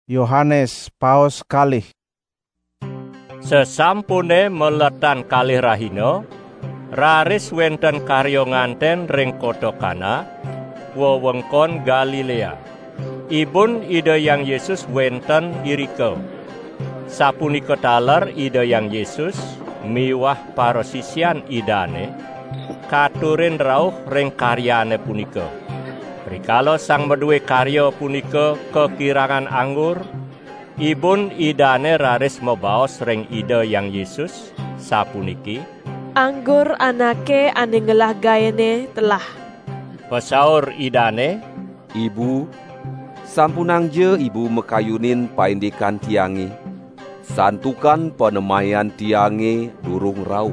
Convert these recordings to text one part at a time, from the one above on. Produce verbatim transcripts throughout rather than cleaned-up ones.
Yohanes paos kalih. Sesampune meletan kalih rahina, raris wenten karya nganten ring kota Kana, wewengkon Galilea. Ibun Ida Yang Yesus wenten irika. Sapunika taler Ida Yang Yesus miwah para sisyan idane katurin rauh ring karyane punika. Rikala sang meduwe karya punika kekirangan anggur, ibun idane raris mabaos ring Ida Yang Yesus sapuniki, anggur anake ane ngelah gayane telah. Pesaur idane, Ibu, sampunang je ibu mekayunin paindikan tiange, santukan penemayan tiange durung rauh.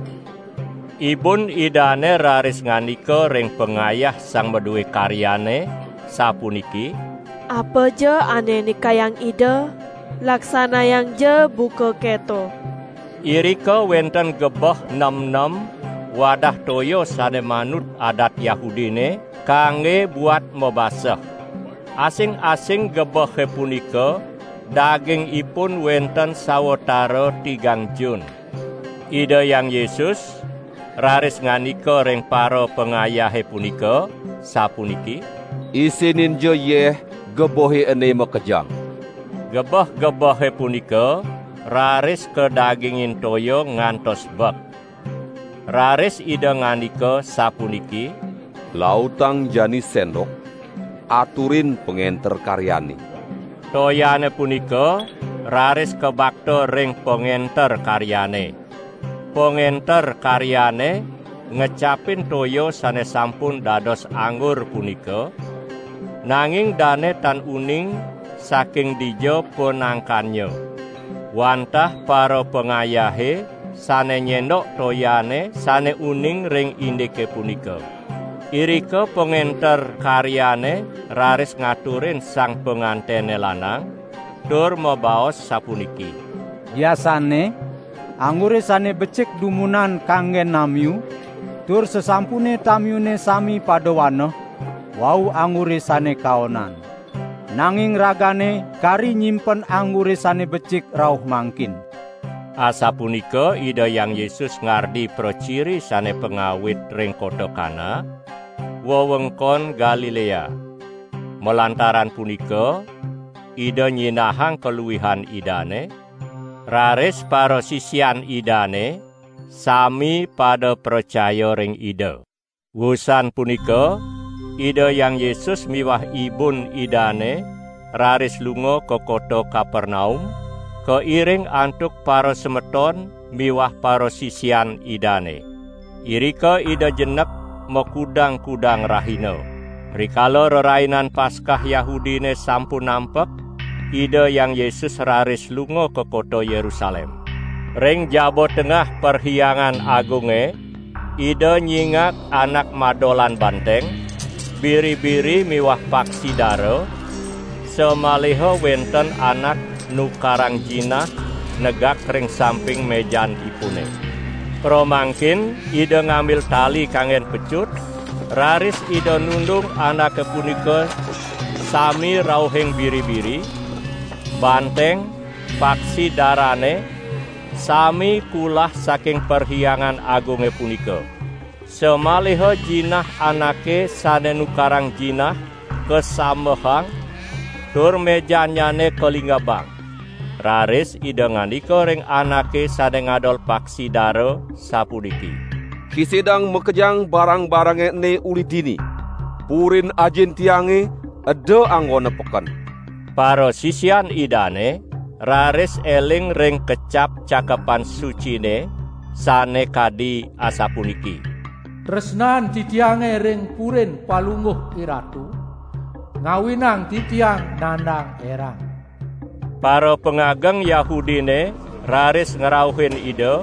Ibun idane raris nganika ring pengayah sang meduwe karyane sapuniki, apa je ane nikayang ida, laksana yang je buka keto. Irika wenten gebah nem-nem wadah toyo sane manut adat Yahudine kangge buat mebasah. Asing-asing gebah punika daging ipun wenten sawetara tigang jun. Ida Yang Yesus raris nganika ring para pengayahe punika sapuniki, isinin je yeh gebohe ene mekejang. Gebah-gebahe punika raris kedagingin toyo ngantos bek. Raris Ida nganika sapuniki, lautang jani sendok, aturin pengenter karyane. Toyane punika raris kebakta ring pengenter karyane. Pengenter karyane ngecapin toyo sane sampun dados anggur punika, nanging dane tan uning saking dijo penangkannya. Wantah para pengayahe sane nyendok toyane sane uning ring indike punika. Irika pengenter karyane raris ngaturin sang pengantene lanang, tur mabaos sapuniki, biasane anggure sane becik dumunan kangge namyu, tur sesampune tamyune sami pada wanoh, wau anggure sane kaonan. Nanging ragane kari nyimpen anggure sane becik rauh mangkin. Asapunika Ida Yang Yesus ngardi prociri sane pengawit ring kota Kana, wewengkon Galilea. Melantaran punika, Ida nyinahang keluwihan idane, raris para sisyan idane sami pada percaya ring Ida. Wusan punika Ida Yang Yesus miwah ibun idane raris lunga ke kota Kapernaum, keiring antuk para semeton miwah para sisyan idane. Irika Ida jenek mekudang-kudang rahina. Rikala rerainan Paskah Yahudine sampun nampek, Ida Yang Yesus raris lunga ke kota Yerusalem. Ring jabo tengah perhiangan agunge, Ida nyingak anak madolan banteng, biri-biri miwah paksi daro, semaliho wenten anak nukarang jinah negak ring samping mejan ipune. Promangkin Ida ngambil tali kangen pecut, raris Ida nundung anak kepunika sami rauhing biri-biri, banteng, paksi darane, sami kulah saking perhiangan agunge punika. Semaliho jinah anake sane nukarang jinah kesamehang, tur mejanyane kelinggabang. Raris Ida ngandika ring anake sane ngadol paksi daro sapuniki, kisedang mekejang barang-barange ne uli dini, purin ajin tiange ada anggone peken. Para sisyan idane raris eling ring kecap cakepan sucine sane kadi asapuniki, tresnan titiange ring purin palungguh iratu, ngawinang titiang nandang erang. Para pengageng Yahudine raris ngerauhin Ida,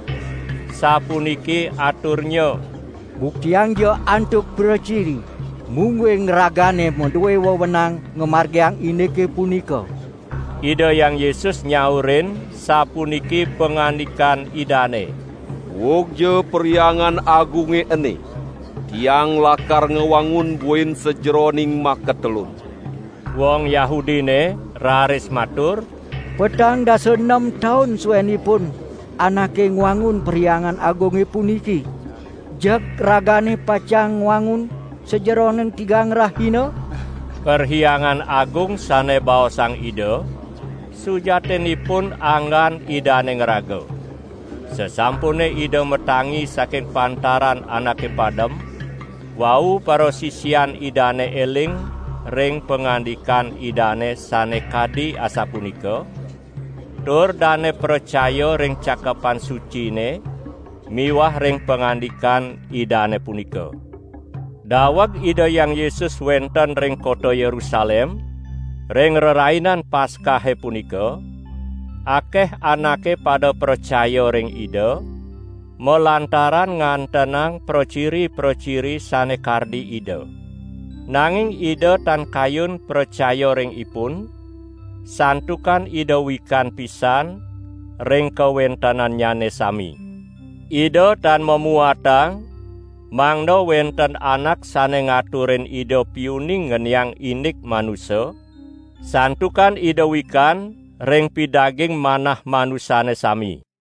sapuniki aturnya, buktiang jo antuk berciri, mungwe ngeragane menduwe wewenang ngemargeang indike punika. Ida Yang Yesus nyaurin sapuniki pengandikan idane, wogje periangan agunge ene, tiang lakar ngewangun buin sejeroning maketelun. Wong Yahudine raris matur, Petang dasa enam tahun suwenipun anake ngwangun periangan agonge puniki. Jak ragane pacang ngwangun sejeroning tigang rahina. Perhiangan agung sane baosang ida, sujatinipun anggan idane ngeraga. Sesampune ida metangi saking pantaran anake padem, wau para sisian idane eling ring pengandikan idane sane kadi asapunika, tur dane percaya ring cakapan sucine miwah ring pengandikan idane punika. Daweg ida yang Yesus wenten ring kota Yerusalem, ring rerainan Paskahe punika, akeh anake pada percaya ring ida, melantaran ngantenang prociri-prociri sane kardi ida. Nanging ida tan kayun percaya ring ipun, santukan ida wikan pisan ring kawentenannyane sami. Ida tan memuatang mangda wenten anak sane ngaturin ida piuning ngenyang inik manusa, santukan ida wikan ring pidaging manah manusane sami.